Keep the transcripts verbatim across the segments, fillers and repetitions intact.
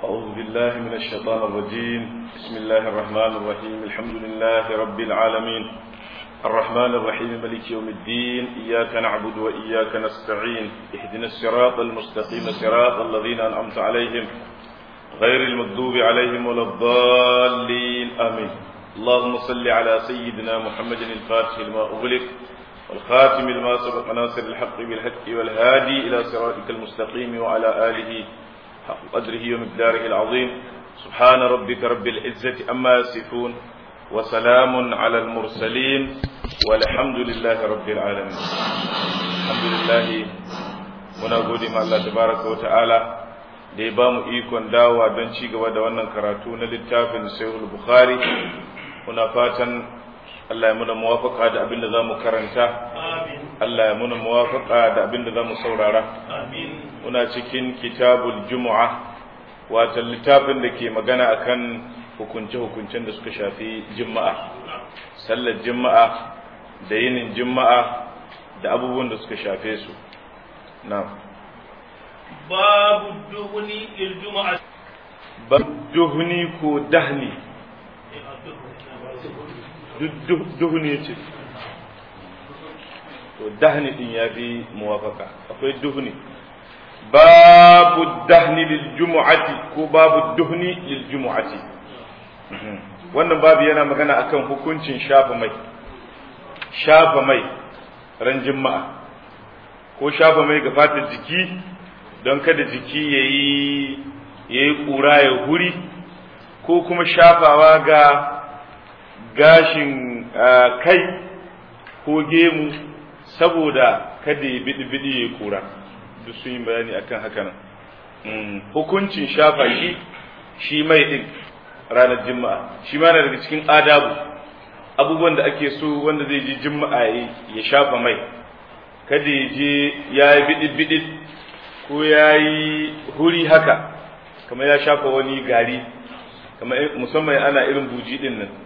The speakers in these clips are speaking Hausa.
أعوذ بالله من الشيطان الرجيم. بسم الله الرحمن الرحيم. الحمد لله رب العالمين الرحمن الرحيم مالك يوم الدين. إياك نعبد وإياك نستعين. اهدنا الصراط المستقيم صراط الذين أنعمت عليهم غير المغضوب عليهم ولا الضالين آمين. اللهم صل على سيدنا محمد الفاتح لما أغلق والخاتم لما سبق ناصر الحق بالحق والهادي إلى صراطك المستقيم وعلى آله حق قدره ومقداره العظيم. سبحان ربك رب العزة أما يصفون وسلام على المرسلين والحمد لله رب العالمين. الحمد لله muna gode ma Allah tabaraka wa ta'ala da ya bamu ikon dawowa don ci gaba da wannan karatu na littafin Sahih Bukhari. Muna fatan Allah ya muna muwafaqa da abin da zamu karanta. Amin. Allah ya muna muwafaqa da abin da zamu saurara. Amin. Muna cikin kitabul Jumu'ah, wato littafin da ke magana akan hukunce-hukuncen da suka shafi Juma'a, sallar Juma'a da yinin Juma'a da abubuwan da suka shafe su. Na'am. Babu duhuni il Juma'a. Babu duhuni ko dahni. Duhuni ce. To dahni din ya fi muwafaka. Akwai duhuni. Babu dahni lil jumu'ati ko babu duhni lil jumu'ati. Wannan babu yana magana akan hukuncin shafa mai. Shafa mai ran Juma'a. Ko shafa mai ga fatar jiki don kada jiki yayi yayi kura ya huri, ko kuma shafawa ga gashin kai ko gemu saboda kada ya bidi-bidi ya kura. Duk sun yi bayani akan haka nan. Hukuncin shafa shi shi mai din ranar Juma'a shi ma na daga cikin adabu, abubuwan da ake so wanda zai je Juma'a ya shafa mai, kada ya je ya yi bidi-bidi ko ya yi huri haka kamar ya shafa wani gari, kamar musamman ana irin buji din nan.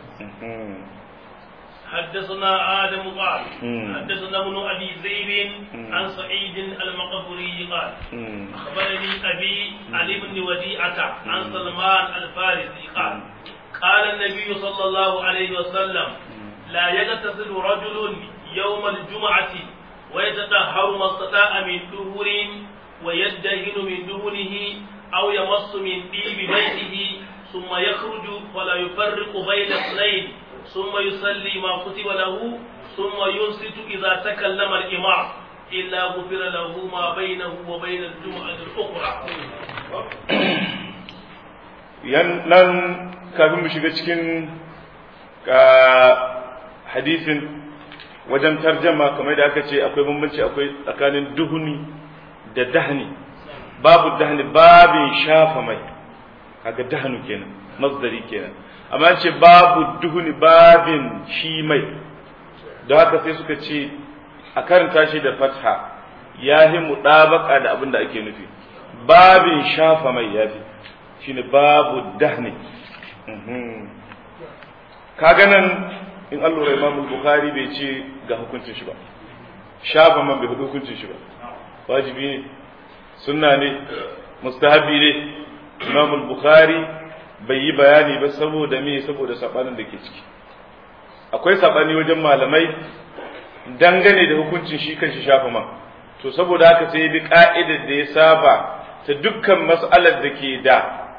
حدثنا آدم قال حدثنا ابن أبي زيد عن سعيد المقبري قال أخبرني أبي علي بن وديعة عن سلمان الفارسي قال قال النبي صلى الله عليه وسلم لا يغتسل رجل يوم الجمعة ويتطهر ما استطاع من دهور ويدهن من دهنه أو يمص من طيب بيته ثم يخرج ولا يفرق بين اثنين ثم يصلي ما كتب له ثم ينصت إذا تكلم الإمام إلا غفر له ما بينه وبين الجمعة الأخرى. yan nan kafin mu shiga cikin hadisin wajen tarjama, kamar da aka ce akwai bambanci akwai tsakanin duhuni da dahni. Babu dahni babin shafa mai, kaga dahnu kenan masdari kenan, amma ce babu duhuni babin shi mai. Da haka sai suka ce a karanta shi da fatha ya yi mudabaka da abin da ake nufi. Babin shafa mai ya fi shine babu dahni. Kaga nan in allura Imam Bukhari bai ce ga hukuncin shi ba, shafa man bai hukuncin shi ba, wajibi ne, sunna ne, mustahabi ne. Imam Bukhari bai yi bayani ba saboda me, saboda sabanin da ke ciki. Akwai sabani wajen malamai dangane da hukuncin shi kan shi shafa man, to saboda haka sai bi ka'idar da ya saba ta dukkan mas'alar da ke da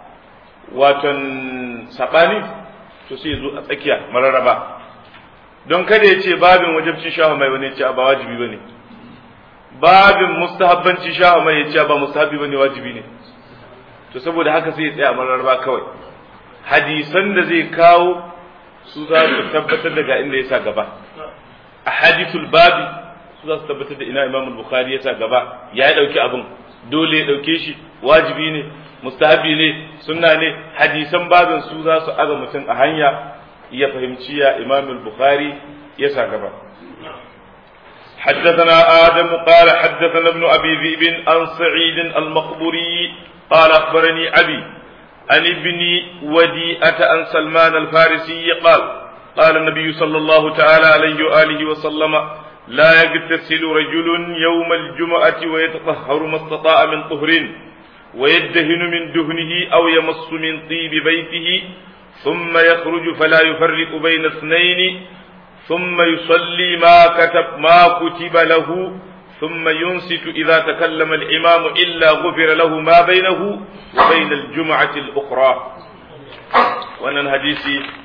waton sabani, to sai zo a tsakiya mararraba, don kada ya ce babin wajibcin shafa mai wani ya ce ba wajibi bane, babin mustahabbanci shafa mai ya ce ba mustahabi bane, wajibi ne. To saboda haka sai ya tsaya mararraba kawai. Hadisan da zai kawo su za su tabbatar daga inda ya sa gaba. A hadithul babi su za su tabbatar da ina Imam Bukhari ya sa gaba, ya dauki abin dole ya dauke shi, wajibi ne, mustahabi ne, sunna ne. Hadisan babin su za su aga mutum a hanya ya fahimci ya Imam Bukhari ya sa gaba. حدثنا آدم قال حدثنا ابن أبي ذئب عن سعيد المقبري قال أخبرني أبي عن ابن وديعة عن سلمان الفارسي قال قال النبي صلى الله تعالى عليه وآله وسلم لا يغتسل رجل يوم الجمعة ويتطهر ما استطاع من طهر ويدهن من دهنه أو يمص من طيب بيته ثم يخرج فلا يفرق بين اثنين ثم يصلي ما كتب ما كتب له ثم ينصت إذا تكلم الإمام إلا غفر له ما بينه وبين الجمعة الأخرى. وأن الحديث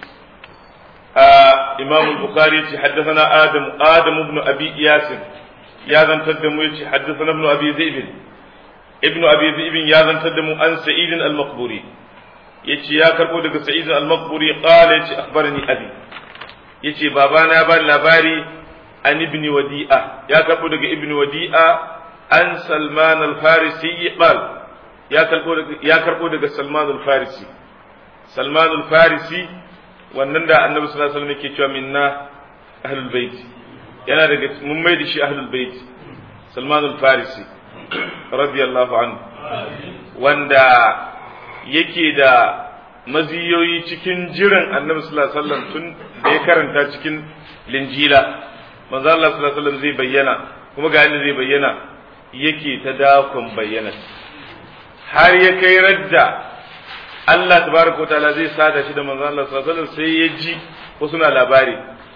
آه إمام البخاري حدثنا آدم آدم بن أبي إياس يا ذن تدم حدثنا ابن أبي ذئب ابن أبي ذئب يا ذن تدم عن سعيد المقبوري يتي يا كربو دغ سعيد المقبوري قال يتي أخبرني أبي يتي بابانا بان لاباري عن ابن وديعة يا كربو دغ ابن وديعة عن سلمان الفارسي قال يا كربو دغ يا كربو دغ سلمان الفارسي سلمان الفارسي wannan da annabi sallallahu alaihi wasallam yake cewa minna ahlul bait yana daga mun mai da shi ahlul bait Salman al-Farisi radiyallahu anhu wanda yake da maziyoyi cikin jiran annabi sallallahu alaihi wasallam tun da ya karanta cikin linjila manzo Allah sallallahu alaihi wasallam zai bayyana kuma ga yadda zai bayyana yake ta dakon bayyana har ya kai radda Allah tabaraka ta'ala zai sada shi da manzo Allah sallallahu alaihi wasallam sai ya ji wasu na labari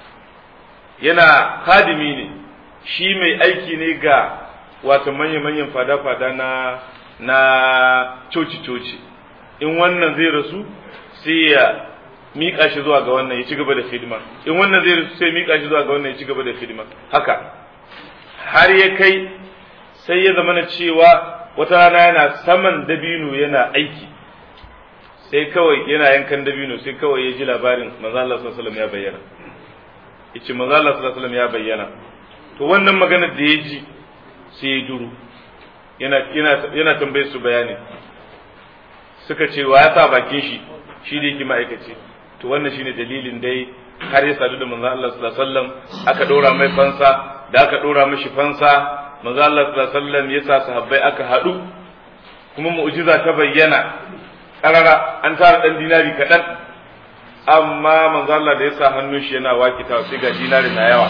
yana kadimi ne shi mai aiki ne ga wato manyan manyan fada fada na na coci coci in wannan zai rasu sai ya mika shi zuwa ga wannan ya ci gaba da hidima in wannan zai rasu sai mika shi zuwa ga wannan ya ci gaba da hidima haka har ya kai sai ya zama cewa wata rana yana saman dabino yana aiki sai kawai yana yankan dabino sai kawai ya ji labarin manzo Allah sallallahu alaihi wasallam ya bayyana yace manzo Allah sallallahu alaihi wasallam ya bayyana to wannan maganar da ya ji sai ya duru yana yana yana tambayar su bayani suka ce wa ya sa bakin shi shi da yake ma'aikaci to wannan shine dalilin dai har ya sadu da manzo Allah sallallahu alaihi wasallam aka dora mai fansa da aka dora mishi fansa manzo Allah sallallahu alaihi wasallam ya sa sahabbai aka hadu kuma mu'jiza ta bayyana karara an tara dan dinari kadan amma manzo Allah da ya sa hannun shi yana wakita sai ga dinarin na yawa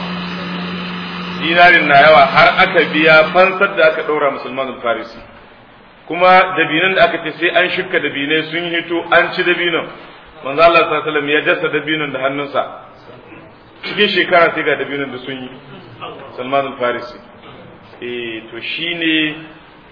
dinarin na yawa har aka biya fansar da aka daura musulman al-farisi kuma dabinan da aka ce sai an shukka dabinai sun hito an ci dabinan manzo Allah sallallahu alaihi wasallam ya dasa dabinan da hannunsa cikin shekara sai ga dabinan da sun yi Salman al-Farisi eh to shine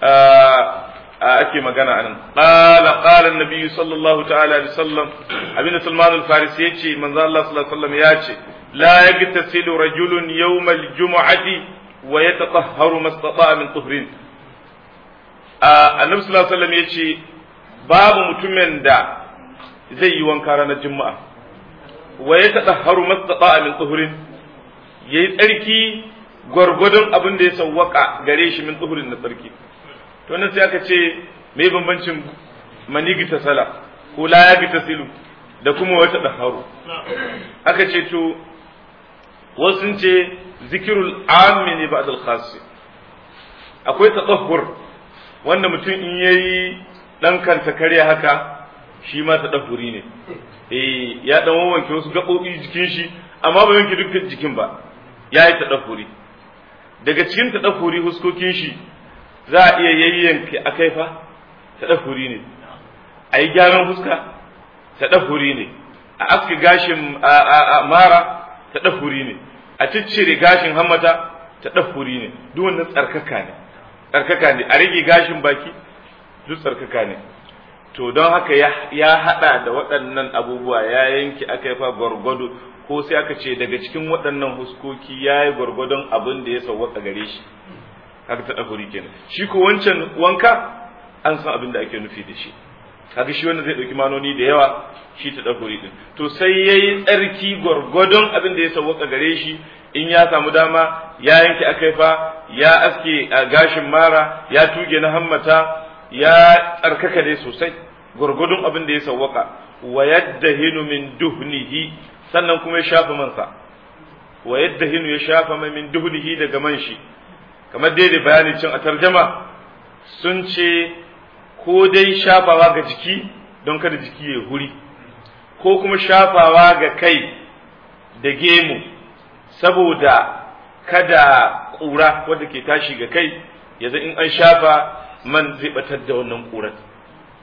ake magana anan qala qala an-nabi sallallahu ta'ala alaihi wasallam abin Salman al-Farisi yace manzo Allah sallallahu alaihi wasallam yace la yagtasilu rajulun yawm al-jum'ati wa yatatahharu mastata'a min tuhrin annabi sallallahu alaihi wasallam yace babu mutumin da zai yi wanka ranar juma'a wa yatatahharu mastata'a min tuhrin yayi tsarki gwargwadon abin da ya sawwaka gare shi min tuhrin na tsarki to nan sai aka ce me bambancin manigi ta sala ko la ya bi tasilu da kuma wata daharu aka ce to wasu ce zikirul ammi ne ba'd al khas akwai tadahhur wanda mutum in yayi dan kanta kare haka shi ma tadahhuri ne eh ya dan wanke wasu gabobi jikin shi amma ba yanke dukkan jikin ba yayi tadahhuri daga cikin tadahhuri huskokin shi za a iya yayyanke akai fa tadahhuri ne ayi gyaran fuska tadahhuri ne a aske gashin mara tadahhuri ne a ciccire gashin hammata tadahhuri ne duk wannan tsarkaka ne tsarkaka ne a rage gashin baki duk tsarkaka ne to don haka ya hada da waɗannan abubuwa ya yanke akai fa gwargwado ko sai aka ce daga cikin waɗannan huskoki yayi gwargwadon abin da ya sawwaka gare shi haka tadahhuri kenan shi ko wancan wanka an san abin da ake nufi da shi kaga shi wanda zai dauki manoni da yawa shi ta dahuri din to sai yayi tsarki gurgudun abin da ya sawwaka gare shi in ya samu dama ya yanke akaifa ya aske gashin mara ya tuge na hammata ya tsarkaka dai sosai gurgudun abin da ya sawwaka wa yaddahinu min duhnihi sannan kuma ya shafa mansa wa yaddahinu ya shafa mai min duhnihi daga man shi kamar dai da bayani cin a tarjama sun ce ko dai shafawa ga jiki don kada jiki ya huri ko kuma shafawa ga kai da gemu saboda kada ƙura wadda ke tashi ga kai yanzu in an shafa man zai batar da wannan ƙurar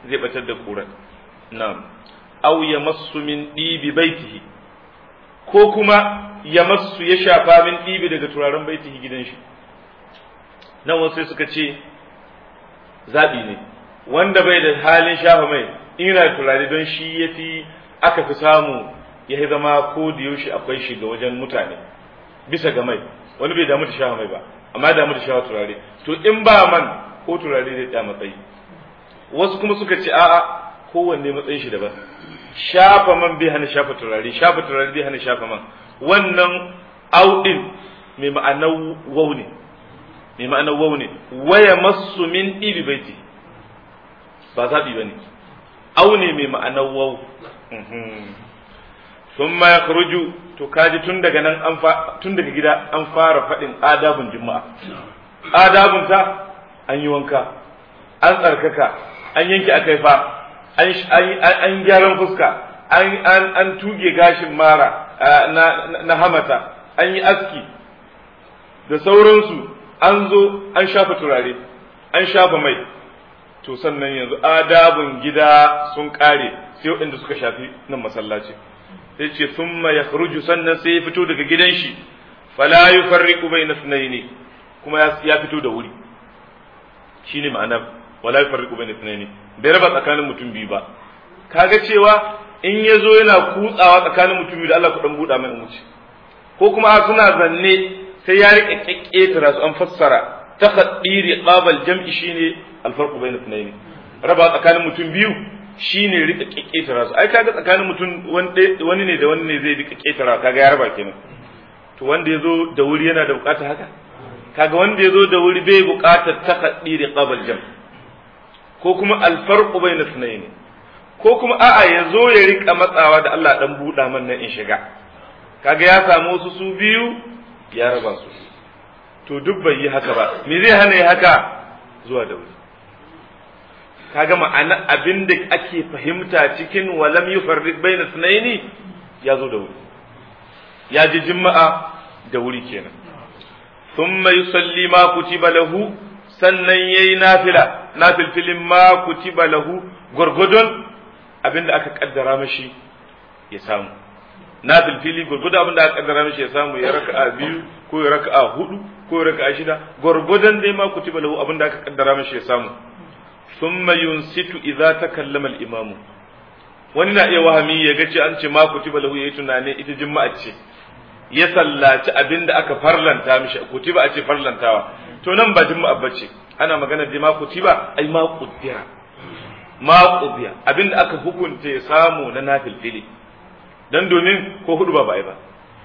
zai batar da kuran na'am aw yamassu min dibi baitihi ko kuma yamassu ya shafa min dibi daga turaren baitihi gidan shi nan wasu sai suka ce zabi ne wanda bai da halin shafa mai ina turare don shi yafi aka fi samu ya zama ko da yaushe akwai shi ga wajen mutane bisa ga mai wani bai damu da shafa mai ba amma damu da shafa turare to in ba man ko turare zai da matsayi wasu kuma suka ce a'a kowanne matsayin shi daban shafa man bai hana shafa turare shafa turare bai hana shafa man wannan audin mai ma'anar wau ne mai ma'anar wau ne waya masu min ibi baiti ba zaɓi ba ne au ne mai ma'anar wau sun ma ya to kaji tun daga nan an tun daga gida an fara faɗin adabun juma'a adabun ta an yi wanka an tsarkaka an yanke akaifa an gyaran fuska an tuge gashin mara na hamata an yi aski da sauransu an zo an shafa turare an shafa mai to sannan yanzu adabun gida sun kare sai waɗanda suka shafi nan masallaci sai ce thumma yakhruju sannan sai ya fito daga gidan shi fala yufarriqu bayna ithnaini kuma ya fito da wuri shine ma'ana wala yufarriqu bayna ithnaini bai raba tsakanin mutum biyu ba kaga cewa in yazo yana kutsawa tsakanin mutum biyu da Allah ku dan buda mai wuce ko kuma suna zanne sai ya rike kekketara su an fassara takhaddiri qabal jam'i shine alfarqu bayna ithnaini raba tsakanin mutum biyu shine rika kekketara su ai kaga tsakanin mutum wani ne da wani ne zai rika kekketara kaga ya raba kenan to wanda yazo da wuri yana da bukatar haka kaga wanda yazo da wuri bai bukatar takhaddiri qabal jam' ko kuma alfarqu bayna ithnaini ko kuma a'a yazo ya rika matsawa da Allah dan buda man nan in shiga kaga ya samu su su biyu ya raba su to duk bai yi haka ba me zai hana yi haka zuwa da wuri kaga ma'ana abinda ake fahimta cikin walam yufarriq bayna ithnaini ya zo da wuri ya ji juma'a da wuri kenan thumma yusalli ma kutiba lahu sannan yayi nafila nafilfilin ma kutiba lahu gurgudun abinda aka kaddara mashi ya samu nafilfili gurgudun abinda aka kaddara mashi ya samu ya raka'a biyu ko ya raka'a hudu ko ya raka'a shida gurgudun dai ma kutiba lahu abinda aka kaddara mashi ya samu thumma yunsitu idza takallama al-imam wani na iya wahami ya ga ce an ce ma kutiba lahu yayi tunane ita juma'a ce ya sallaci abinda aka farlanta mishi kutiba a ce farlantawa to nan ba juma'a bace ana magana da ma kutiba ai ma quddira ma qudiya abinda aka hukunta ya samu na nafilfili dan domin ko hudu ba bai ba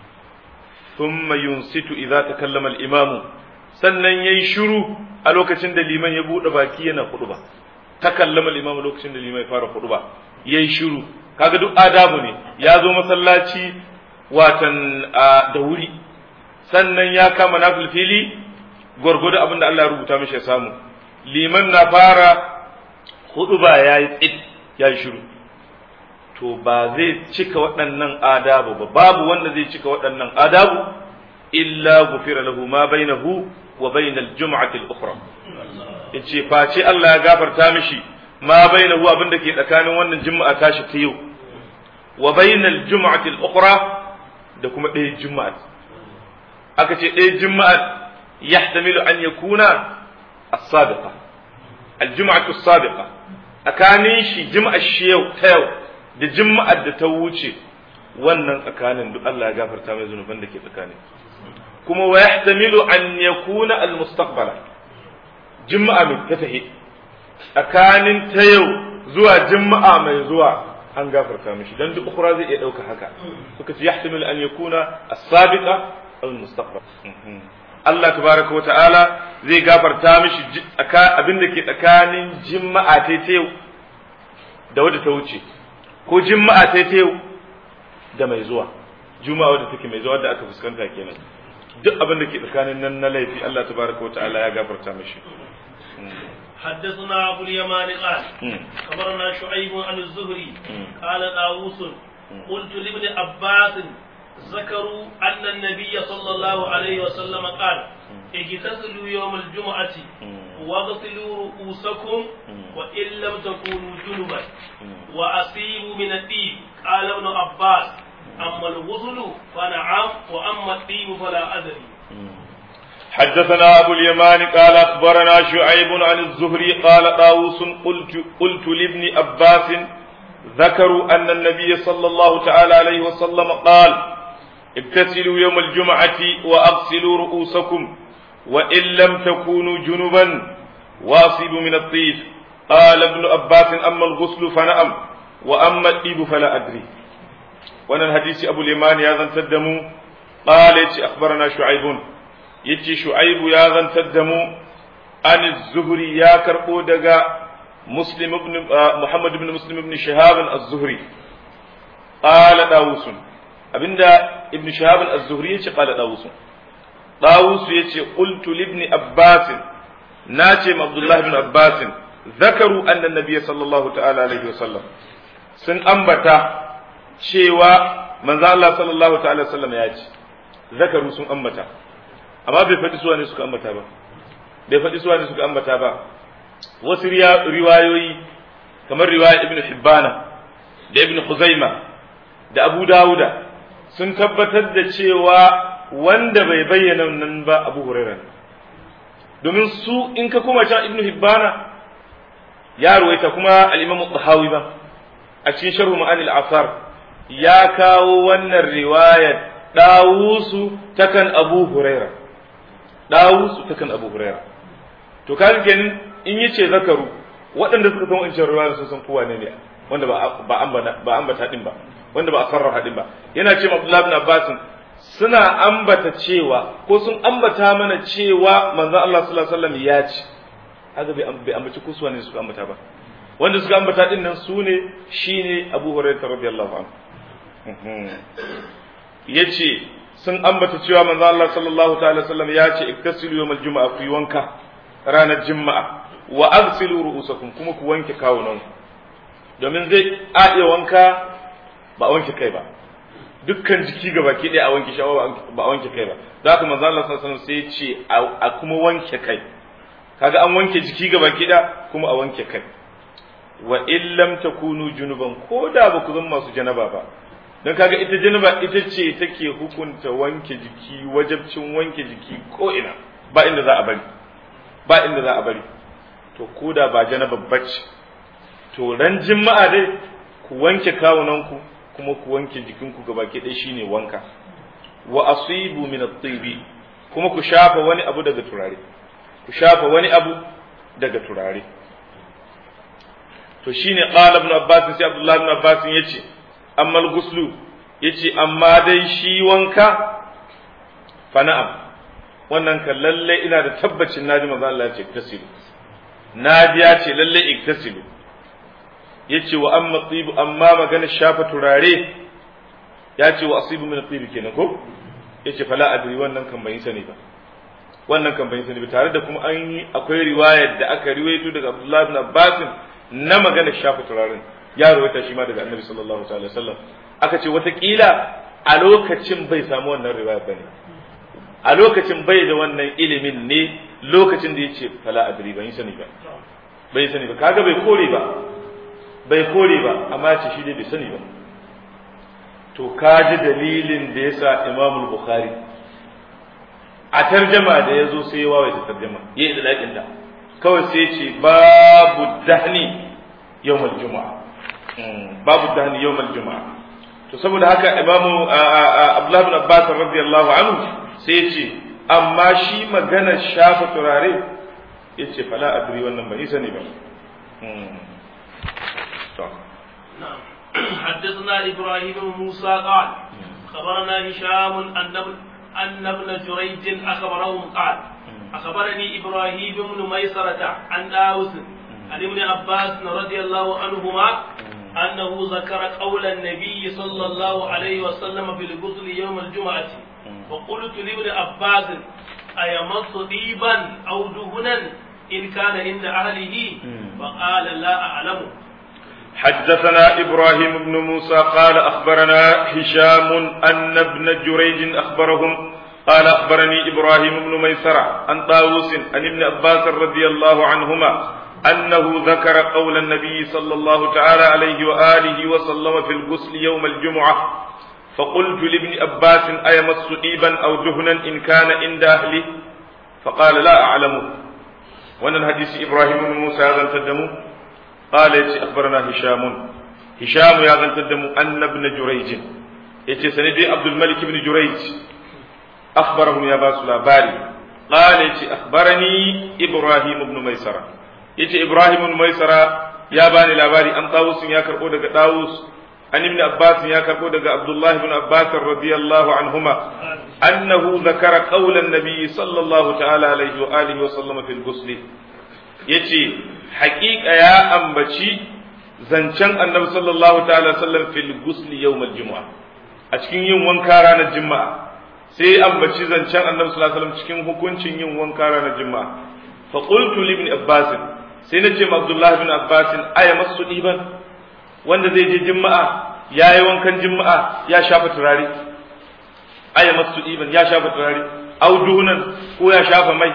thumma yunsitu idza takallama al-imam sannan yayi shiru a lokacin da liman ya bude baki yana hudu ba takallama al-imam lokacin da liman ya fara hudu ba yayi shiru kaga duk adabu ne ya zo masallaci watan da wuri sannan ya kama nafilfili gurgudu abinda Allah ya rubuta mishi ya samu liman na fara hudu ba yayi tsit yayi shiru to ba zai cika waɗannan adabu ba babu wanda zai cika waɗannan adabu illa gufira lahu ma bainahu wa bainal jum'ati al-ukhra yace face Allah ya gafarta mishi ma bainahu abinda ke tsakanin wannan juma'a tashi ta yau wa bainal jum'ati al-ukhra da kuma ɗaya juma'a aka ce ɗaya juma'a yahtamilu an yakuna as-sabiqa al-jum'atu as-sabiqa tsakanin shi juma'a shi yau ta yau da juma'ar da ta wuce wannan tsakanin duk Allah ya gafarta mai zunuban da ke tsakanin kuma wa yahtamilu an yakuna al-mustaqbala juma'a mai ta tahi tsakanin ta yau zuwa juma'a mai zuwa an gafarta mishi dan duk ukhra zai iya dauka haka suka ce yahtamilu an yakuna as-sabiqa aw al-mustaqbal Allah tabaraka wa ta'ala zai gafarta mishi abin da ke tsakanin juma'a ta yau da wadda ta wuce ko juma'a ta yau da mai zuwa juma'a wadda take mai zuwa da aka fuskanta kenan duk abin da ke tsakanin nan na laifi Allah tabaraka wa ta'ala ya gafarta mishi حدثنا أبو اليمان قال خبرنا شعيب عن الزهري قال طاووس قلت لابن عباس ذكروا أن النبي صلى الله عليه وسلم قال اغتسلوا يوم الجمعة واغسلوا رؤوسكم وإن لم تكونوا جنبا وأصيبوا من الطيب قال ابن عباس أما الغسل فنعم وأما الطيب فلا أدري. حدثنا أبو اليمان قال أخبرنا شعيب عن الزهري قال طاووس قلت قلت لابن عباس ذكروا أن النبي صلى الله تعالى عليه وسلم قال اغتسلوا يوم الجمعة وأغسلوا رؤوسكم وإن لم تكونوا جنبا واصبوا من الطيب قال ابن عباس أما الغسل فنعم وأما الطيب فلا أدري. وانا الحديث أبو اليمان يا ذن تدموا قال أخبرنا شعيب يتي شعيب يا ذن تدموا عن الزهري يا كربو دغا مسلم ابن محمد بن مسلم بن شهاب الزهري قال داووس abinda ibn shahab az-zuhri yace qala dawus dawus yace qultu li ibn abbas nace ma abdullah ibn abbas zakaru anna nabiy sallallahu ta'ala alaihi wasallam sun ambata cewa manzo Allah sallallahu ta'ala wasallam ya ce zakaru sun ambata amma bai faɗi suwa ne suka ambata ba bai faɗi suwa ne suka ambata ba wasu riwayoyi kamar riwaya ibn hibbana da ibn khuzaima da abu dawuda sun tabbatar da cewa wanda bai bayyana nan ba abu hurairah domin su in ka kuma can ibn hibbana ya ruwaita kuma al-imam al-tahawi ba a cikin sharh ma'ani al-asar ya kawo wannan riwayar dawusu takan abu hurairah dawusu takan abu hurairah to kaga kenan in yace zakaru waɗanda suka san wancan riwayar sun san kowa ne ne wanda ba ba ambata ba ambata din ba wanda ba a sarrafa din ba yana ce Abdullah ibn Abbas suna ambata cewa ko sun ambata mana cewa manzon Allah sallallahu alaihi wasallam ya ce haka bai ambaci kusuwa ne suka ambata ba wanda suka ambata din nan sune shine Abu Hurairah radiyallahu anhu yace sun ambata cewa manzon Allah sallallahu ta'ala wasallam ya ce iktasilu yawmal jumu'a ku wanka ranar juma'a wa aghsilu ru'usakum kuma ku wanke kawunanku domin zai a iya wanka ba a wanke kai ba dukkan jiki gaba ke ɗaya a wanke shi ba a wanke kai ba da haka manzo Allah sallallahu alaihi wasallam sai ya ce a kuma wanke kai kaga an wanke jiki gaba ke ɗaya kuma a wanke kai wa in lam takunu junuban ko da ba ku zama masu janaba ba dan kaga ita janaba ita ce take hukunta wanke jiki wajibcin wanke jiki ko ina ba inda za a bari ba inda za a bari to ko da ba janaba bace to ran juma'a dai ku wanke kawunanku kuma ku wanke jikinku gabaki ɗaya shine wanka wa asibu min at-tibi kuma ku shafa wani abu daga turare ku shafa wani abu daga turare to shine qala ibn abbas sai abdullah ibn abbas yace amma al-ghuslu yace amma dai shi wanka fa na'am wannan kan lalle ina da tabbacin naji manzo Allah ya ce iktasilu naji ya ce lalle iktasilu yace wa amma tibu amma magana shafa turare yace wa asibu min tibi kenan ko yace fala adri wannan kan bai sani ba wannan kan bai sani ba tare da kuma an yi akwai riwayar da aka riwayo daga Abdullah ibn Abbas na magana shafa turaren ya rawaita shi ma daga Annabi sallallahu alaihi wasallam aka ce wata kila a lokacin bai samu wannan riwaya bane a lokacin bai da wannan ilimin ne lokacin da yace fala adri bai sani ba bai sani ba kaga bai kore ba bai kore ba amma ce shi dai bai sani ba to kaji dalilin da yasa Imam Bukhari a tarjama da yazo sai ya wawaita tarjama yayi da dakin da kawai sai ya ce babu dahni yawmal juma'a babu dahni yawmal juma'a to saboda haka Imam Abdullah ibn Abbas radiyallahu anhu sai ya ce amma shi magana shafa turare yace fala adri wannan bai sani ba نعم حدثنا إبراهيم بن موسى قال خبرنا هشام أن ابن جريج أخبرهم قال أخبرني إبراهيم بن ميسرة عن داوود عن ابن عباس رضي الله عنهما أنه ذكر قول النبي صلى الله عليه وسلم في الغسل يوم الجمعة وقلت لابن عباس أيمص طيبا أو دهنا إن كان عند أهله فقال لا أعلم. حدثنا إبراهيم بن موسى قال أخبرنا هشام أن ابن جريج أخبرهم قال أخبرني إبراهيم بن ميسرة عن طاووس عن ابن عباس رضي الله عنهما أنه ذكر قول النبي صلى الله تعالى عليه وآله وسلم في الغسل يوم الجمعة فقلت لابن عباس أيمس طيبا أو دهنا إن كان عند أهله فقال لا أعلمه. وأن الحديث إبراهيم بن موسى هذا تدمو قال يتي أخبرنا هشام هشام هذا تدمو أن ابن جريج يتي سندي عبد الملك بن جريج أخبرهم يا باس الأباري قال يتي أخبرني إبراهيم بن ميسرة يتي إبراهيم بن ميسرة يا باني الأباري أن طاووس يا كربو دغ طاووس أن ابن عباس يا كربو دغ عبد الله بن عباس رضي الله عنهما أنه ذكر قول النبي صلى الله تعالى عليه وآله وسلم في الغسل يتي حقيقة يا أنبتي زنشان النبي صلى الله تعالى وسلم في الغسل يوم الجمعة أشكين يوم وانكاران الجمعة sai ambaci zancen annabi sallallahu alaihi wasallam cikin hukuncin yin wanka ranar juma'a fa qultu li ibn abbas sai nace ma abdullah ibn abbas aya masu diban wanda zai je juma'a yayi wankan juma'a ya shafa turare aya masu diban ya shafa turare audunan ko ya shafa mai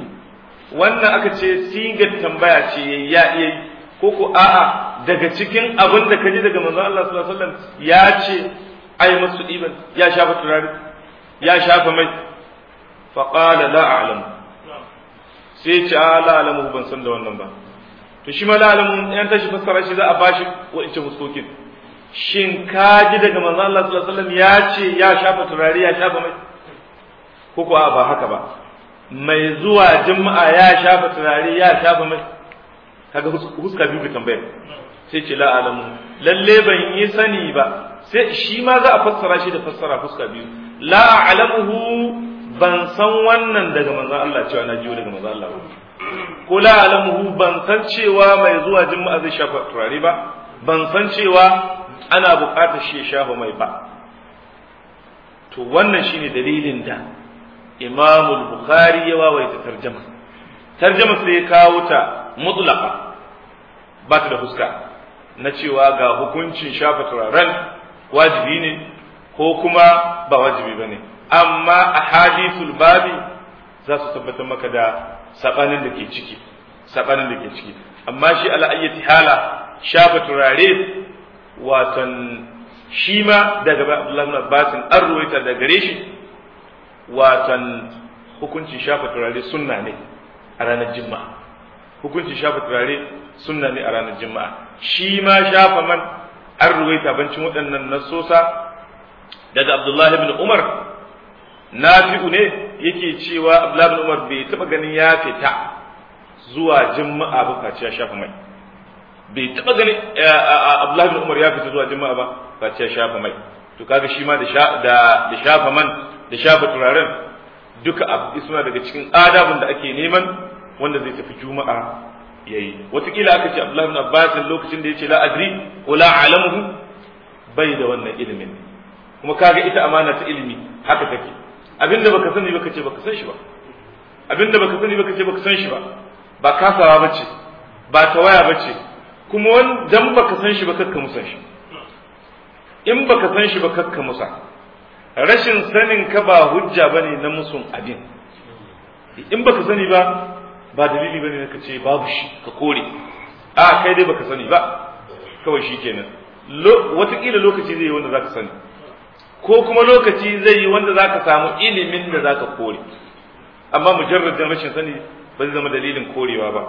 wannan aka ce sigar tambaya ce ya iya ko ko a'a daga cikin abin da kaji daga manzon Allah sallallahu alaihi wasallam ya ce aya masu diban ya shafa turare ya shafa mai faƙala la a'lam sai ce a la a'lamu ban san da wannan ba to shi ma la a'lamu yan tashi fassara shi za a bashi wa'ince fuskokin shin ka ji daga manzon Allah sallallahu alaihi wasallam ya ce ya shafa turare ya shafa mai ko ko ba haka ba mai zuwa juma'a ya shafa turare ya shafa mai kaga huska biyu ka tambaya sai ce la a'lamu lalle ban yi sani ba sai shi ma za a fassara shi da fassara fuska biyu la a'lamuhu ban san wannan daga manzon Allah cewa na jiyo daga manzon Allah ba ko la a'lamuhu ban san cewa mai zuwa juma'a zai shafa turare ba ban san cewa ana buƙatar shi ya shafa mai ba to wannan shine dalilin da Imam al-Bukhari ya wawaita tarjuma tarjuma sai ya kawo ta mutlaqa ba ta da fuska na cewa ga hukuncin shafa turaren wajibi ne ko kuma ba wajibi bane amma ahadithul babi za su tabbatar maka da sabanin da ke ciki sabanin da ke ciki amma shi ala ayyati hala shafa turare watan shi ma daga Abdullah ibn Abbas an ruwaita da gare shi watan hukuncin shafa turare sunna ne a ranar juma'a hukuncin shafa turare sunna ne a ranar juma'a shi ma shafa man an ruwaita bancin waɗannan nasosa daga Abdullahi ibn Umar nafi'u ne yake cewa Abdullahi ibn Umar bai taba ganin ya fita zuwa juma'a ba face ya shafa mai bai taba ganin Abdullahi ibn Umar ya fita zuwa juma'a ba face ya shafa mai to kaga shi ma da da shafa man da shafa turaren duka suna daga cikin adabun da ake neman wanda zai tafi juma'a yayi watakila aka ce Abdullahi ibn Abbas lokacin da yace la adri wala a'lamuhu bai da wannan ilimin kuma kaga ita amana ta ilimi haka take abinda baka sani baka ce baka san shi ba abinda baka sani baka ce baka san shi ba ba kasawa bace ba tawaya bace kuma wanda baka san shi ba kakka musa shi in baka san shi ba kakka musa rashin sanin ka ba hujja bane na musun abin in baka sani ba ba dalili bane ka ce babu shi ka kore a kai dai baka sani ba kawai shikenan wataƙila lokaci zai yi wanda zaka sani ko kuma lokaci zai yi wanda zaka samu ilimin da zaka kore amma mujarradin rashin sani ba zai zama dalilin korewa ba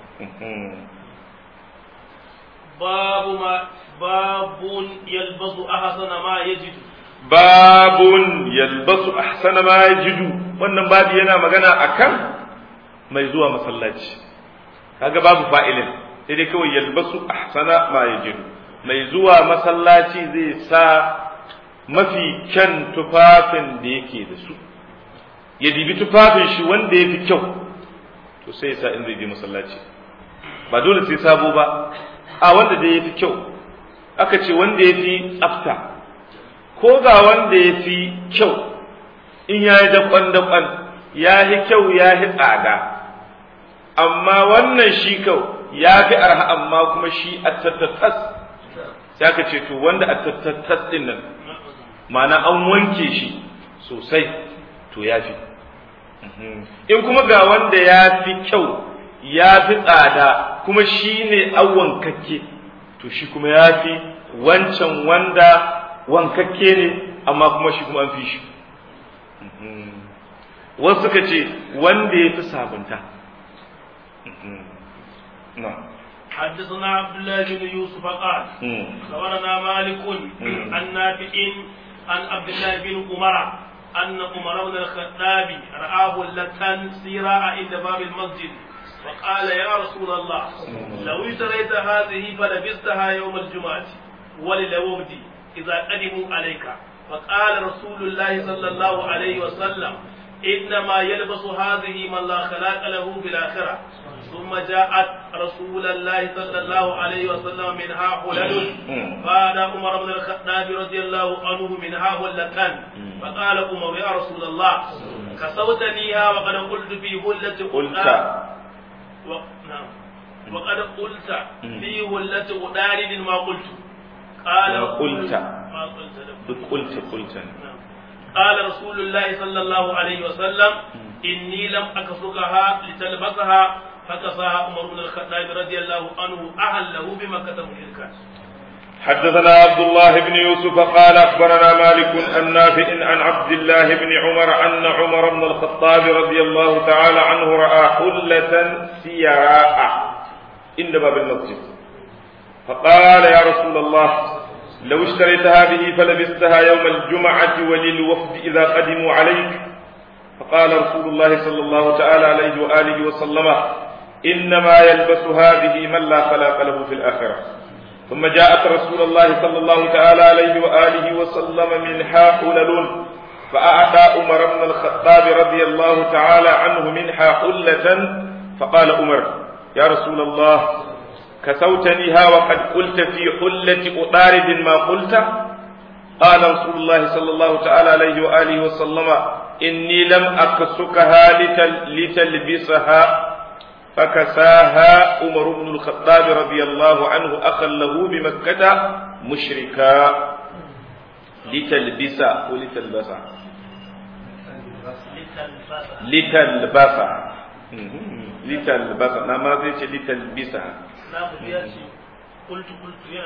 babu ma babun yalbasu ahsana ma yajidu babun yalbasu ahsana ma yajidu wannan babu yana magana akan mai zuwa masallaci kaga babu fa'ilin sai dai kawai yalbasu ahsana ma yajidu mai zuwa masallaci zai sa mafi kyan tufafin da yake da su ya dibi tufafin shi wanda ya fi kyau to sai sa in zai je masallaci ba dole sai sabo ba a wanda da ya fi kyau aka ce wanda ya fi tsafta ko ga wanda ya fi kyau in ya yi dakon-dakon ya fi kyau ya fi tsada amma wannan shi kyau ya fi arha amma kuma shi a tattatas sai aka ce to wanda a tattatas din nan ma'ana an wanke shi sosai to yafi in kuma ga wanda ya fi kyau ya fi tsada kuma shi ne an wankakke to shi kuma ya fi wancan wanda wankakke ne amma kuma shi kuma an fi shi wasu suka ce wanda ya fi sabunta حدثنا عبد الله بن يوسف قال خبرنا مالك عن نافع عن عبد الله بن عمر أن عمر بن الخطاب رآه لتن سيراء عند باب المسجد فقال يا رسول الله لو اشتريت هذه فلبستها يوم الجمعة وللوفد إذا قدموا عليك فقال رسول الله صلى الله عليه وسلم إنما يلبس هذه من لا خلاق له في الآخرة ثم جاءت رسول الله صلى الله عليه وسلم منها حلل قال عمر بن الخطاب رضي الله عنه منها حلتان فقال عمر يا رسول الله كسوتنيها وقد قلت في حلة قلت و... نعم وقد قلت في حلة أدارد ما قلت قال قلت ما قلت قلت قلت قال رسول الله صلى الله عليه وسلم إني لم أكسكها لتلبسها فكساها عمر بن الخطاب رضي الله عنه أهله بمكة مشركا. حدثنا عبد الله بن يوسف قال أخبرنا مالك عن نافع عن عبد الله بن عمر أن عمر بن الخطاب رضي الله تعالى عنه رأى حلة سيراء عند باب المسجد فقال يا رسول الله لو اشتريت هذه فلبستها يوم الجمعة وللوفد إذا قدموا عليك فقال رسول الله صلى الله تعالى عليه وآله وسلم إنما يلبس هذه من لا خلاق له في الآخرة ثم جاءت رسول الله صلى الله تعالى عليه وآله وسلم منها حلل فأعطى عمر بن الخطاب رضي الله تعالى عنه منها حلة فقال عمر يا رسول الله كسوتنيها وقد قلت في حلة أطارد ما قلت قال رسول الله صلى الله تعالى عليه وآله وسلم إني لم أكسكها لتل لتلبسها فكساها عمر بن الخطاب رضي الله عنه أخا له بمكة مشركا لتلبس ولتلبسها لتلبسها لتلبسها ما زي لتلبسها قلت قلت يا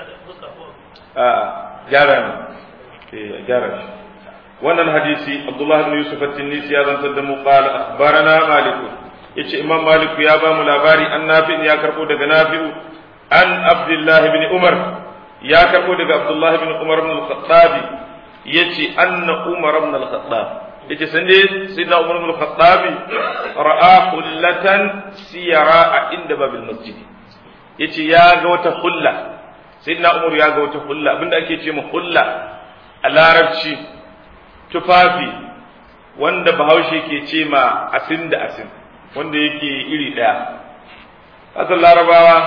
آه جارن جارن wannan hadisi Abdullah ibn Yusuf at-Tinnisi ya zantar da mu qala akhbarana Malik yace Imam Malik ya ba mu labari an Nafi ya karbo daga Nafi'u an Abdullah ibn Umar ya karbo daga Abdullah ibn Umar ibn al-Khattab yace anna Umar ibn al-Khattab yace sande sayyidina Umar ibn al-Khattab ra'a hullatan siyara inda babil masjid yace ya ga wata hulla sayyidina Umar ya ga wata hulla abinda ake ce mu hulla a larabci tufafi wanda bahaushe ke ce ma asin da asin wanda yake iri ɗaya asan larabawa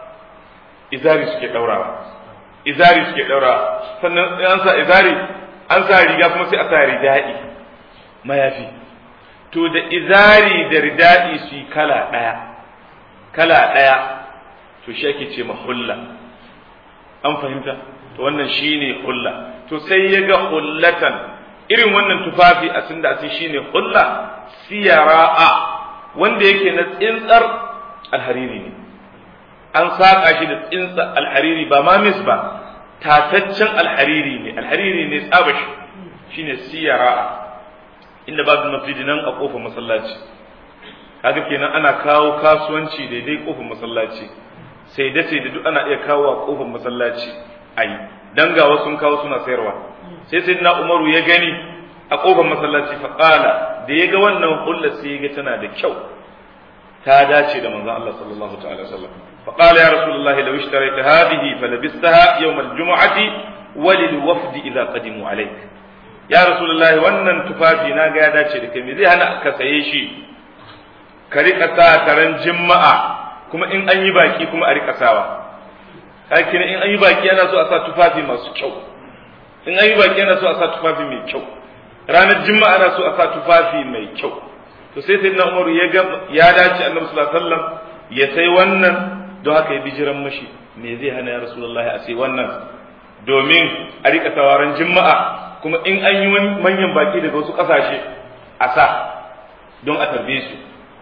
izari suke ɗaurawa izari suke ɗaurawa sannan an sa izari an sa riga kuma sai a sa ridai mayafi to da izari da ridai su yi kala ɗaya kala ɗaya to shi ake ce ma hulla an fahimta to wannan shine hulla to sai ya ga hullatan irin wannan tufafi a sun da asin shine hulla siyara'a wanda yake na tsintsar alhariri ne an saka shi da tsintsar alhariri ba ma mis ba tataccen alhariri ne alhariri ne tsabashi shine siyara'a inda babu masjidi nan a kofar masallaci kaga kenan ana kawo kasuwanci daidai kofar masallaci sai da sai da duk ana iya kawo a kofar masallaci ayi dan ga wasu kawo suna sayarwa sai sai na Umaru ya gani a kofar masallaci fa qala da ya ga wannan hullar sai ya ga tana da kyau ta dace da manzon Allah sallallahu ta'ala wasallam fa qala ya rasulullahi law ishtarayta hadhihi falabistaha yawm al-jum'ati wa lil wafd idha qadimu alayk ya rasulullahi wannan tufafi na ga ya dace da kai me zai hana ka saye shi ka rika sa taran juma'a kuma in an yi baki kuma a rika sawa hakin in an yi baki ana so a sa tufafi masu kyau in an yi baki ana so a sa tufafi mai kyau ranar juma'a ana so a sa tufafi mai kyau to sai sai na umaru ya ga ya dace annabi sallallahu alaihi wasallam ya sai wannan don haka ya bijiran mashi me zai hana ya rasulullahi a sai wannan domin a rika sawaran juma'a kuma in an yi manyan baki daga wasu kasashe a sa don a tarbe su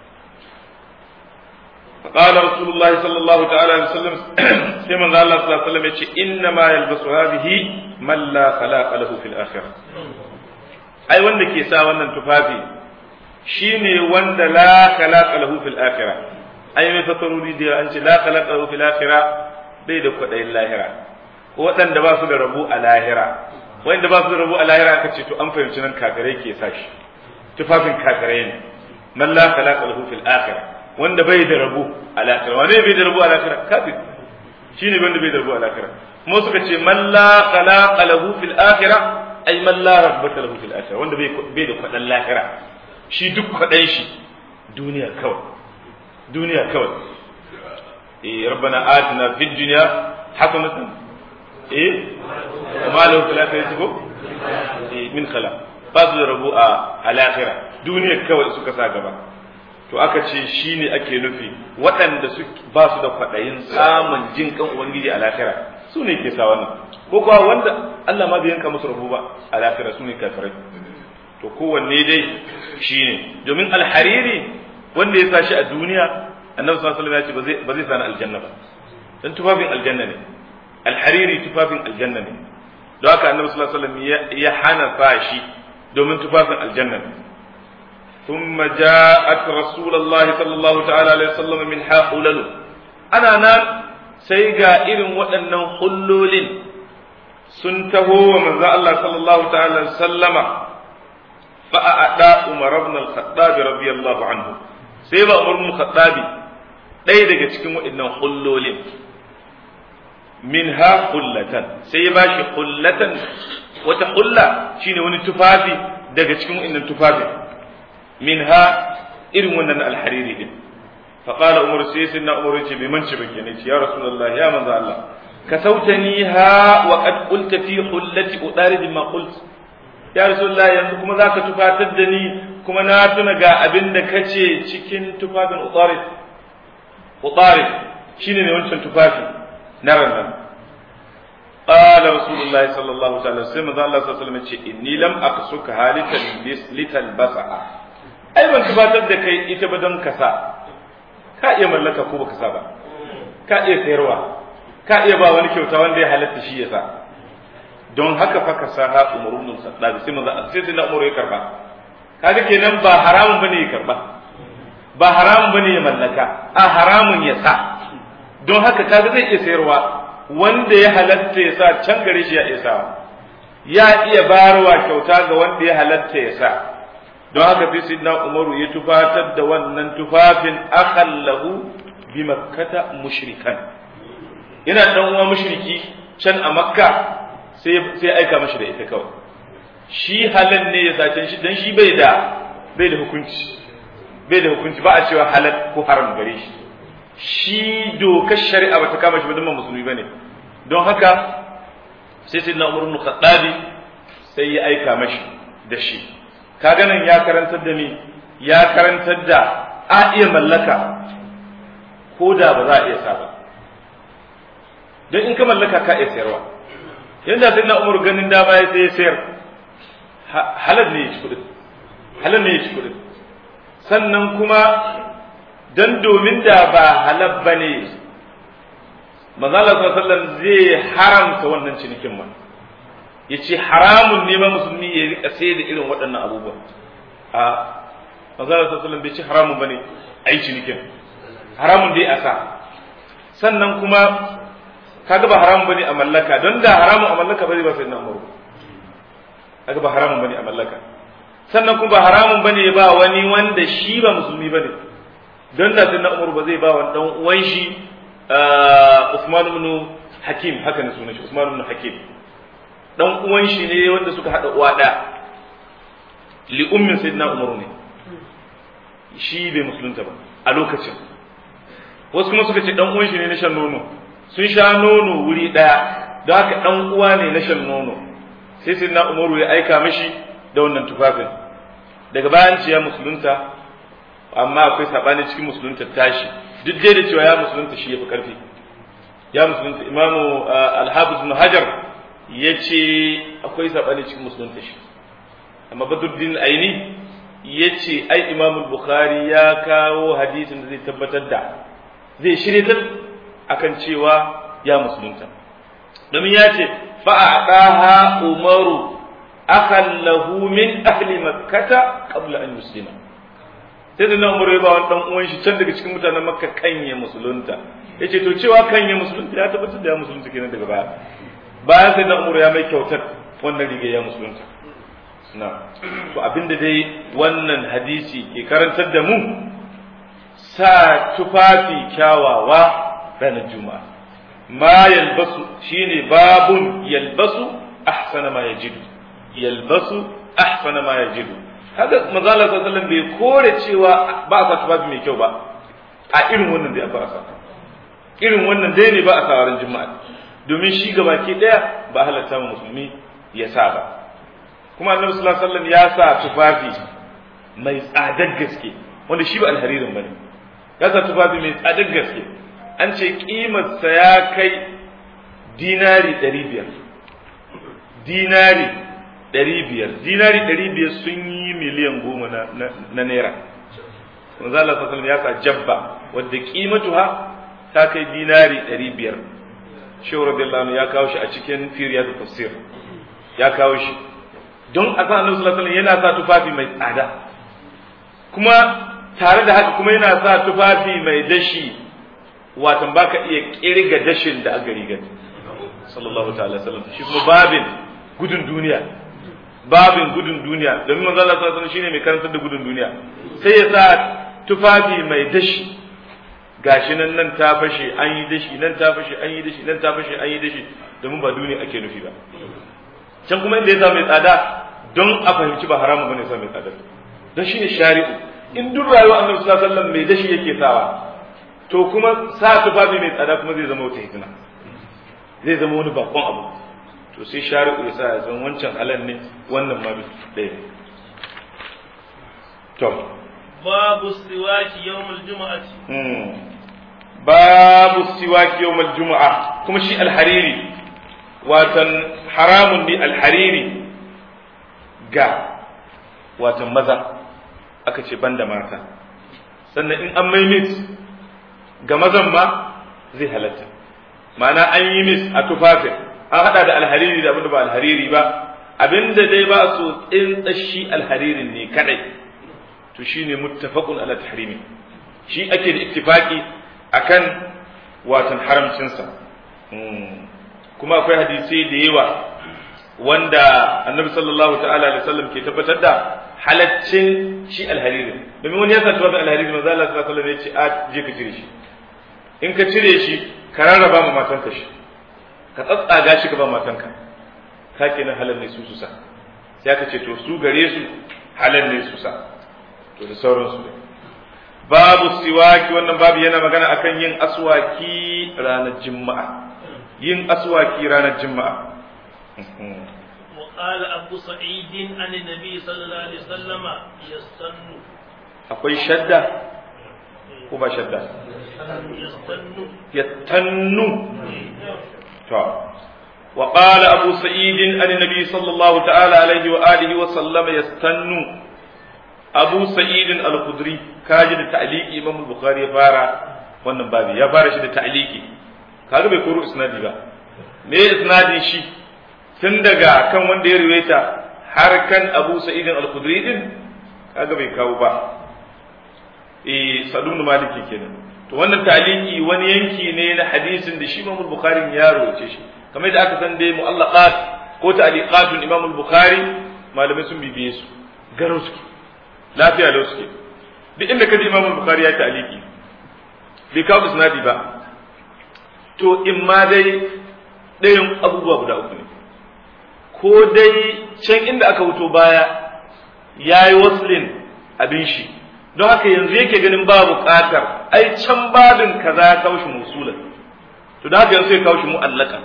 فقال رسول الله صلى الله تعالى عليه وسلم سيما الله صلى الله عليه وسلم يقول إنما يلبس هذه من لا خلاق له في الآخرة أي وند كيسا وند تفافي شيني وند لا خلاق له في الآخرة أي ما فتروا دي أنت لا خلاق له في الآخرة بيد قدر اللاهرة وأن دباسو دربو اللاهرة وأن دباسو دربو اللاهرة كتشتو أنفع يمشون كاكري كيساش تفافي كاكرين من لا خلاق له في الآخرة wanda bai da rabu a lakira wane bai da rabu a lakira kafir shine wanda bai da rabu a lakira kuma suka ce man la khalaqa lahu fil akhirah ay man la rabbata lahu fil akhirah wanda bai bai da kwadan lakira shi duk kwadan shi duniya kawai duniya kawai eh rabbana atina fid dunya hasanatan eh ma lahu fil akhirati ko eh min khala ba su da rabu a lakira duniya kawai suka sa gaba to aka ce shi ne ake nufi waɗanda ba su da kwaɗayin samun jin kan ubangiji a lafira su ne ke sa wannan ko kuwa wanda Allah ma bai yanka musu rabu ba a lafira su ne kafirai to kowanne dai shi ne domin alhariri wanda ya sa shi a duniya annabi sallallahu alaihi wasallam ya ce ba zai sani aljanna ba dan tufafin aljanna ne alhariri tufafin aljanna ne don haka annabi sallallahu alaihi wasallam ya hana sa shi domin tufafin aljanna ne ثم جاءت رسول الله صلى الله تعالى عليه وسلم من حاقلل أنا نان سيغا إرم وأنه حلول سنته ومن ذا الله صلى الله تعالى عليه وسلم فأعطى عمر بن الخطاب رضي الله عنه سيبا عمر بن الخطاب ɗaya daga cikin waɗannan hullolin minha hullatan sai ya bashi hullatan wata hulla shine wani tufafi daga cikin waɗannan tufafin منها إرم ونن الحريري دين فقال عمر سيسنا عمر يجي بمن شبكيني يا رسول الله يا من الله كسوتنيها وقد قلت في حلتي أطارد ما قلت يا رسول الله yanzu kuma zaka tufatar da ni kuma na tuna ga abin da kace cikin tufafin utarid utarid shine ne wancan tufafi na rannan qala rasulullahi sallallahu alaihi wasallam Allah sallallahu alaihi wasallam ce inni lam aqsuka halikan litalbasa ai ban tubatar da kai ita ba don kasa ka iya mallaka ko baka sa ba ka iya sayarwa ka iya ba wani kyauta wanda ya halatta shi ya sa don haka fa ka sa ha Umar ibn Khattab sai manzo sai sai Umar ya karba kaga kenan ba haramun bane ya karba ba haramun bane ya mallaka a haramun ya sa don haka kaga zai iya sayarwa wanda ya halatta ya sa can gare shi ya iya sa ya iya bayarwa kyauta ga wanda ya halatta ya sa don haka fi sidna umaru ya tufatar da wannan tufafin akhallahu bi makkata mushrikan ina dan uwa mushriki can a makka sai sai aika mashi da ita kawai shi halal ne ya sace shi dan shi bai da bai da hukunci bai da hukunci ba a cewa halal ko haram gare shi shi dokar shari'a ba ta kama shi ba dan musulmi bane don haka sai sidna umar ibn khattabi sai ya aika mashi da shi kaga nan ya karantar da ni ya karantar da a iya mallaka ko da ba za a iya sa ba don in ka mallaka ka iya sayarwa yanda sai na umar ganin dama ya sai ya sayar halal ne ya ci kudin halal ne ya ci kudin sannan kuma dan domin da ba halal bane manzo Allah sallallahu alaihi wasallam zai haramta wannan cinikin ma ya ce haramun ne ma musulmi ya rika sai da irin waɗannan abubuwan a manzara sallallahu bai ce haramun bane a yi cinikin haramun dai a sa sannan kuma kaga ba haramun bane a mallaka don da haramun a mallaka ba zai ba sai na umaru kaga ba haramun bane a mallaka sannan kuma ba haramun bane ba wani wanda shi ba musulmi bane don da sai na umaru ba zai ba wani dan uwan shi Usman ibn Hakim haka ne sunan shi Usman ibn Hakim dan uwan shi ne wanda suka hada uwa da li ummin sayyidina Umar ne shi bai musulunta ba a lokacin wasu kuma suka ce dan uwan shi ne na shan nono sun sha nono wuri daya don haka dan uwa ne na shan nono sai sayyidina Umar ya aika mishi da wannan tufafin daga bayan ce ya musulunta amma akwai sabani cikin musulunta tashi duk dai da cewa ya musulunta shi yafi karfi ya musulunta imamu al-hafiz ibn hajar yace akwai sabani cikin musulunta shi amma badruddin aini yace ai Imam Bukhari ya kawo hadisin da zai tabbatar da zai shiryatar akan cewa ya musulunta domin ya ce fa'adaha Umaru akhan lahu min ahli makkah qabla an yuslima sai da Umar ya ba wani dan uwan shi can daga cikin mutanen Makka kanye musulunta yace to cewa kanye musulunta ya tabbatar da ya musulunta kenan daga baya bayan sai da Umar ya mai kyautar wannan riga ya musulunta na to abinda dai wannan hadisi ke karantar da mu sa tufafi kyawawa ranar juma'a ma yalbasu shine babun yalbasu ahsana ma yajidu yalbasu ahsana ma yajidu haka manzo Allah sallallahu alaihi wasallam bai kore cewa ba a sa tufafi mai kyau ba a irin wannan dai ba a sa irin wannan dai ne ba a sa ran juma'a domin shi gabaki daya ba halatta mu musulmi ya sa ba kuma annabi sallallahu alaihi wasallam ya sa tufafi mai tsadar gaske wanda shi ba alharirin bane ya sa tufafi mai tsadar gaske an ce kimar sa ya kai dinari ɗari biyar dinari ɗari biyar dinari ɗari biyar sun yi miliyan goma na na naira manzo Allah sallallahu alaihi wasallam ya sa jabba wanda kimatuha ta kai dinari ɗari biyar shehu radiyallahu anhu ya kawo shi a cikin firiyat tafsir ya kawo shi don a sa annabi sallallahu alaihi wasallam yana sa tufafi mai tsada kuma tare da haka kuma yana sa tufafi mai dashi watan baka iya kirga dashin da aka riga sallallahu ta'ala wasallam shi kuma babin gudun duniya babin gudun duniya domin manzo Allah sallallahu alaihi wasallam shine mai karantar da gudun duniya sai ya sa tufafi mai dashi gashi nan nan ta fashe an yi dashi nan ta fashe an yi dashi nan ta fashe an yi dashi domin ba duniya ake nufi ba can kuma inda ya sa mai tsada don a fahimci ba haramun bane sa mai tsada don shine shari'u in duk rayuwa annabi sallallahu alaihi wasallam mai dashi yake sawa to kuma sa tufafi mai tsada kuma zai zama wata hikima zai zama wani bakon abu to sai shari'u ya sa ya zama wancan halal ne wannan ma ɗaya ne to babu siwaki yawmul jumu'ati babu siwaki yawmul jumu'a kuma shi alhariri watan haramun ne alhariri ga watan maza aka ce banda mata sannan in an mai mis ga mazan ma zai halatta ma'ana an yi mis a tufafin an hada da alhariri da abinda ba alhariri ba abinda dai ba so tsashi alharirin ne kadai to shine muttafaqun ala tahrimi shi ake da ittifaki akan watan haramcin sa kuma akwai hadisi da yawa wanda annabi sallallahu ta'ala alaihi wasallam ke tabbatar da halaccin shi alhariri domin wani ya sa tuwa alhariri manzo Allah sallallahu alaihi wasallam ya ce a je ka cire shi in ka cire shi ka rarraba ma matanka shi ka tsatsaga shi ka ba matanka ka kenan halal ne su su sa sai aka ce to su gare su halal ne su sa to da sauransu ne babu siwaki wannan babu yana magana akan yin aswaki ranar juma'a yin aswaki ranar juma'a وقال أبو سعيد عن النبي صلى الله عليه وسلم يستن akwai shadda ko ba shadda يستن yattannu to وقال أبو سعيد عن النبي صلى الله تعالى عليه وآله وسلم يستنو أبو سعيد الخدري كاجد تعليق إمام البخاري فارا wannan babi ya fara shi da ta'liki kaga bai koro isnadi ba me isnadin shi tun daga kan wanda ya riwayata har kan Abu Sa'id al-Khudri din kaga bai kawo ba eh Sadun Maliki kenan to wannan ta'liki wani yanki ne na hadisin da shi Imam al-Bukhari ya rawace shi kamar da aka san dai mu'allaqat ko ta'liqatun Imam al-Bukhari malamai sun bibiye su garo suke lafiya lau suke duk inda kaji Imam al-Bukhari ya ta'liki bai kawo isnadi ba to in ma dai ɗayan abubuwa guda uku ne ko dai can inda aka wuto baya yayi waslin abin shi don haka yanzu yake ganin ba buƙatar ai can babin kaza ya kawo shi musulan to da haka yanzu ya kawo shi mu'allaka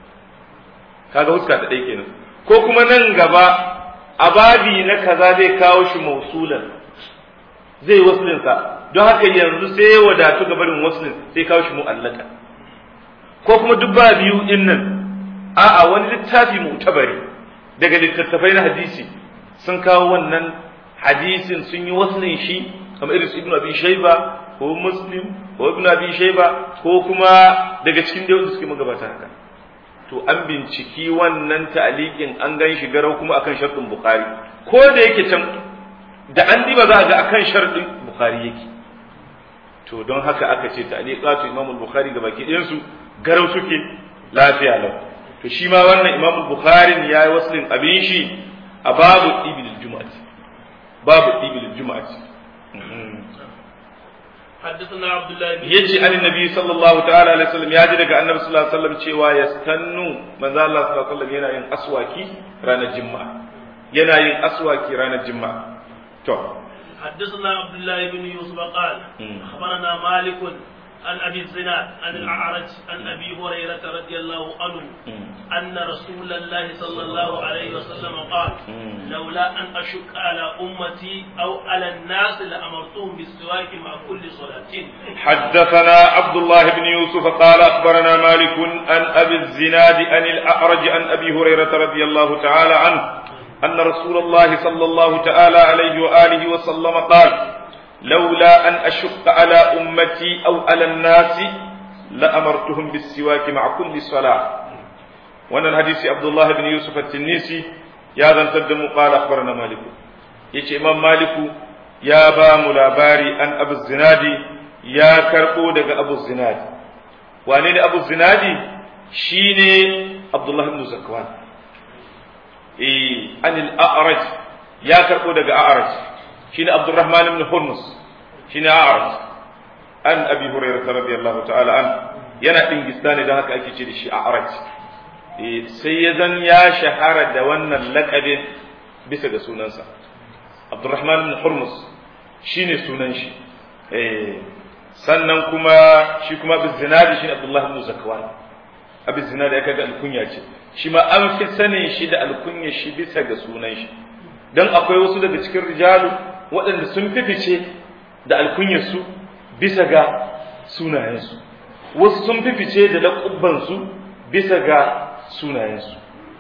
kaga huska ta ɗaya kenan ko kuma nan gaba a babi na kaza zai kawo shi mausulan zai waslin sa don haka yanzu sai ya wadatu ga barin waslin sai kawo shi mu'allaka ko kuma duk ba biyu din nan a'a wani littafi mu'tabari daga littattafai na hadisi sun kawo wannan hadisin sun yi waslin shi kamar irin su ibnu abi shayba ko muslim ko ibnu abi shayba ko kuma daga cikin da suke magabata haka to an binciki wannan ta'liqin an gan shi garau kuma akan shartin bukhari ko da yake can da an diba za a ga akan shartin bukhari yake to don haka aka ce ta'liqatu imam al-bukhari ga baki ɗayan su garau suke lafiya lau to shi ma wannan imam al-bukhari ya yi waslin abin shi a babu ibil jumu'ati babu ibil jumu'ati حدثنا عبد الله بن yace an annabi sallallahu ta'ala alaihi wasallam ya ji daga annabi sallallahu alaihi wasallam cewa yastannu manzo Allah sallallahu alaihi wasallam yana yin aswaki ranar juma'a yana yin aswaki ranar juma'a to حدثنا عبد الله بن يوسف قال أخبرنا مالك عن أبي الزناد عن الأعرج عن أبي هريرة رضي الله عنه أن رسول الله صلى الله عليه وسلم قال لولا أن أشك على أمتي أو على الناس لأمرتهم بالسواك مع كل صلاة. حدثنا عبد الله بن يوسف قال أخبرنا مالك عن أبي الزناد عن الأعرج عن أبي هريرة رضي الله تعالى عنه أن رسول الله صلى الله تعالى عليه وآله وسلم قال لولا أن أشق على أمتي أو على الناس لأمرتهم بالسواك مع كل صلاة. وأن الحديث عبد الله بن يوسف التنيسي يا ذا تدم قال أخبرنا مالك يجي إمام مالك يا با ملاباري أن أبو الزناد يا كربو دق أبو الزناد وأنين أبو الزناد شيني عبد الله بن زكوان إيه أن الأعرج يا كربو دق أعرج شين عبد الرحمن بن حرمز شين أعرج أن أبي هريرة رضي الله تعالى عنه yana Dingistani don haka ake ce da shi A'raj sai ya zan ya shahara da wannan laƙabin bisa ga sunansa Abdurrahman bin Hurmus shine sunan shi sannan kuma shi kuma Abu Zinadi shine Abdullah ibn Zakwan Abu Zinadi aka ga alkunya ce shi ma an fi sanin shi da alkunya shi bisa ga sunan shi dan akwai wasu daga cikin rijalu waɗanda sun fifice da alkunyarsu bisa ga sunayensu wasu sun fifice da laƙubbansu bisa ga sunayensu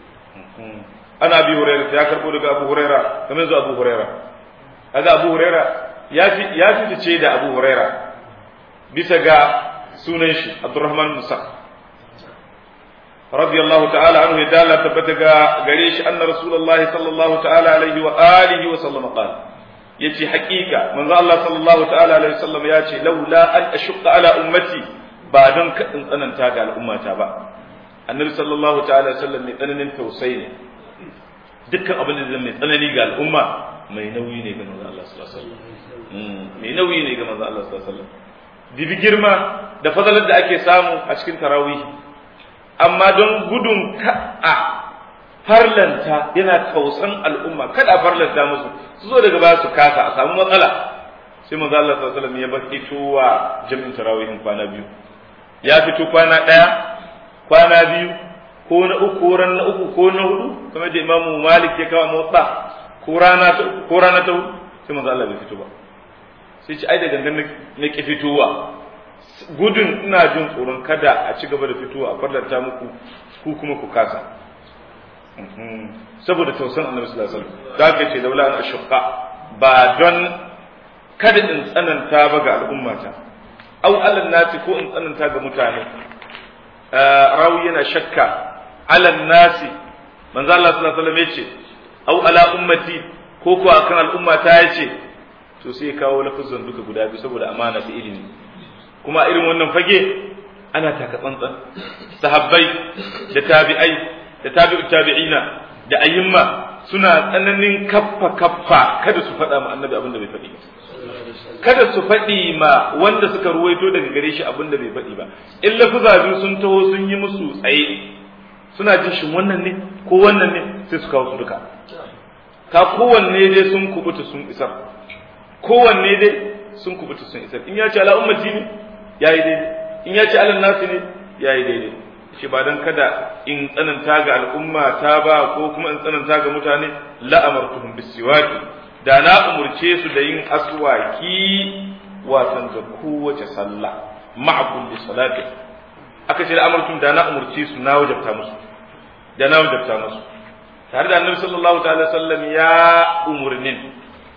ana abi huraira ya karɓo daga abu huraira kamar yanzu abu huraira kaga abu huraira ya fi ya fifice da abu huraira bisa ga sunan shi abdurrahman musa radiyallahu ta'ala anhu ya dala tabbata ga gare shi anna rasulullahi sallallahu ta'ala alaihi wa alihi wa sallam qala yace haƙiƙa manzo Allah sallallahu ta'ala alaihi wasallam yace laula an ashqa ala ummati ba don ka tsananta ga al'ummata ba annabi sallallahu ta'ala alaihi wasallam mai tsananin tausayi ne dukkan abin da zai mai tsanani ga al'umma mai nauyi ne ga manzo Allah sallallahu alaihi wasallam mai nauyi ne ga manzo Allah sallallahu alaihi wasallam dibi girma da fadalar da ake samu a cikin tarawih amma don gudun ka'a farlanta yana tausan al'umma kada farlanta musu su zo daga baya su kasa a samu matsala sai manzo Allah sallallahu alaihi wasallam ya bar fitowa jami'in tarawihin kwana biyu ya fito kwana daya kwana biyu ko na uku ran na uku ko na hudu kamar da Imam Malik ya kawo motsa ko rana ta ko rana ta hudu sai manzo Allah bai fito ba sai ci ai da gangan ne ki fitowa gudun ina jin tsoron kada a ci gaba da fitowa a farlanta muku ku kuma ku kasa saboda tausan annabi sallallahu alaihi wasallam da ka ce laula an ashqa ba don kada in tsananta ba ga al'ummata au alal nasi ko in tsananta ga mutane rawi yana shakka alal nasi manzo Allah sallallahu alaihi wasallam yace au ala ummati ko ko akan al'ummata yace to sai kawo lafazan duka guda biyu saboda amana da ilimi kuma irin wannan fage ana taka tsantsan sahabbai da tabi'ai da tabi'ut tabi'ina da ayyimma suna tsananin kaffa kaffa kada su faɗa ma annabi abin da bai faɗi ba kada su faɗi ma wanda suka ruwaito daga gare shi abin da bai faɗi ba in lafuza biyu sun taho sun yi musu tsaye suna jin shin wannan ne ko wannan ne sai su kawo su duka ka kowanne dai sun kubuta sun isar kowanne dai sun kubuta sun isar in ya ce ala ummati ne yayi daidai in ya ce ala nasi ne yayi daidai shi ba dan kada in tsananta ga al'umma ta ba ko kuma in tsananta ga mutane la amartuhum bisiwaki da na umurce su da yin aswaki watan ga kowace sallah ma'a kulli salati aka ce da amartum da na umurce su na wajabta musu da na wajabta musu tare da annabi sallallahu ta'ala sallam ya umurnin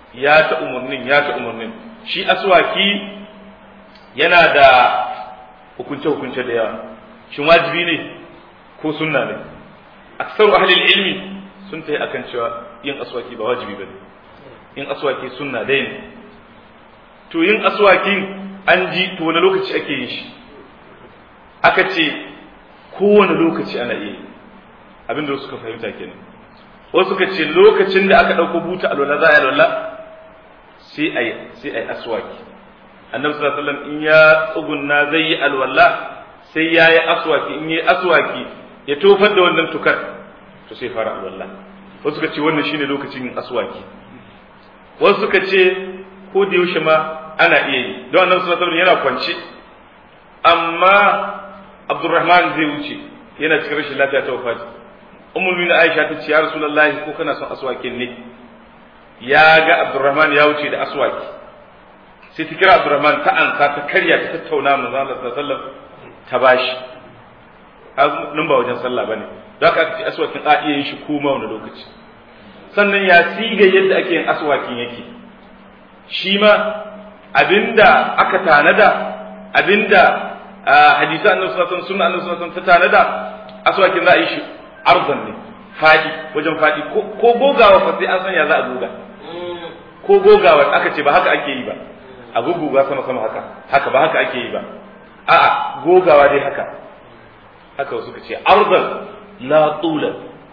ya ta umurnin ya ta umurnin shi aswaki yana da hukunce hukunce da yawa shin wajibi ne ko sunna ne aksaru ahli ilmi sun tayi akan cewa yin aswaki ba wajibi bane yin aswaki sunna dai ne to yin aswakin an ji to wani lokaci ake yin shi aka ce kowane lokaci ana iya abinda suka fahimta kenan wasu suka ce lokacin da aka dauko buta alwala za a yi alwala sai ai sai ai aswaki annabi sallallahu alaihi wasallam in ya tsugunna zai yi alwala sai ya yi aswaki in yi aswaki ya tofar da wannan tukar to sai fara alwala wasu suka ce wannan shine lokacin yin aswaki wasu suka ce ko da yaushe ma ana iya yi don annabi sallallahu alaihi wasallam yana kwance amma Abdurrahman zai wuce yana cikin rashin lafiya ta wafati ummul mu'minin Aisha ta ce ya Rasulullahi ko kana son aswakin ne ya ga Abdurrahman ya wuce da aswaki sai ta kira Abdurrahman ta ansa ta karya ta tattauna manzo Allah sallallahu alaihi wasallam ta bashi nan ba wajen sallah bane don haka aka ce aswakin a iya yin shi kuma wani lokaci sannan ya siga yadda ake yin aswakin yake shi ma abinda aka tanada abinda hadisi annabi sallallahu alaihi wasallam sunna annabi sallallahu alaihi wasallam ta tanada aswakin za a yi shi arzan ne fadi wajen fadi ko gogawa fa sai an san ya za a goga ko gogawa aka ce ba haka ake yi ba a guguga sama sama haka haka ba haka ake yi ba a'a gogawa dai haka haka wasu suka ce arzan la tulan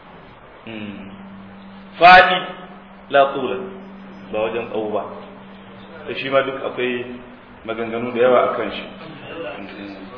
fadi la tulan ba wajen tsawo ba da shi ma duk akwai maganganu da yawa akan shi